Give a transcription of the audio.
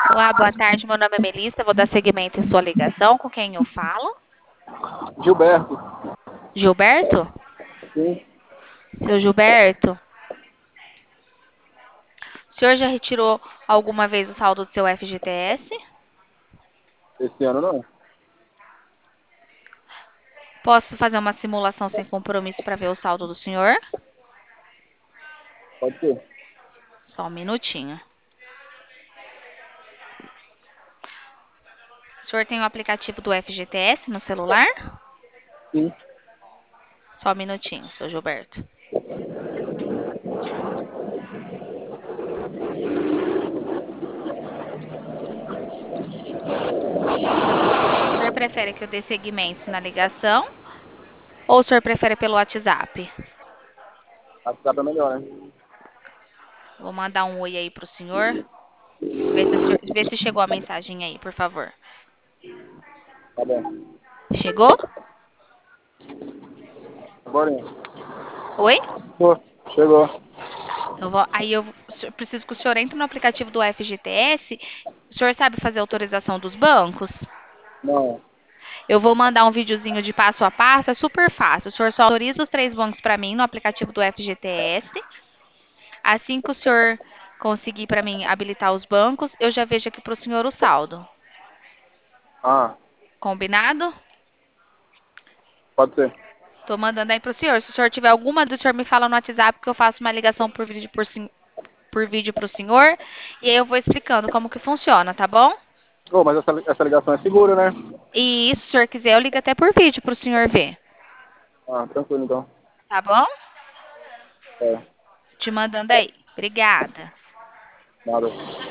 Olá, boa tarde. Meu nome é Melissa. Vou dar seguimento em sua ligação. Com quem eu falo? Gilberto, Gilberto? sim, Seu Gilberto, o senhor já retirou alguma vez o saldo do seu FGTS? esse ano não. Posso fazer uma simulação sem compromisso para ver o saldo do senhor? Pode ser. Só um minutinho. O senhor tem o aplicativo do FGTS no celular? Sim. Só um minutinho, seu Gilberto. O senhor prefere que eu dê seguimento na ligação ou o senhor prefere pelo WhatsApp? WhatsApp é melhor, né? Vou mandar um oi aí pro senhor. Vê se chegou a mensagem aí, por favor. Tá bom. Chegou? Agora. Oi? Pô, chegou. Aí eu preciso que o senhor entre no aplicativo do FGTS. O senhor sabe fazer autorização dos bancos? Não. Eu vou mandar um videozinho de passo a passo, é super fácil. O senhor só autoriza os três bancos para mim no aplicativo do FGTS. Assim que o senhor conseguir para mim habilitar os bancos, eu já vejo aqui para o senhor o saldo. Ah, Combinado? pode ser. Tô mandando aí pro senhor. Se o senhor tiver alguma dúvida, o senhor me fala no WhatsApp que eu faço uma ligação por vídeo pro senhor. E aí eu vou explicando como que funciona, tá bom? Ô, mas essa ligação é segura, né? E se o senhor quiser, eu ligo até por vídeo pro senhor ver. Ah, tranquilo então. Tá bom? É, Te mandando aí. Obrigada. nada.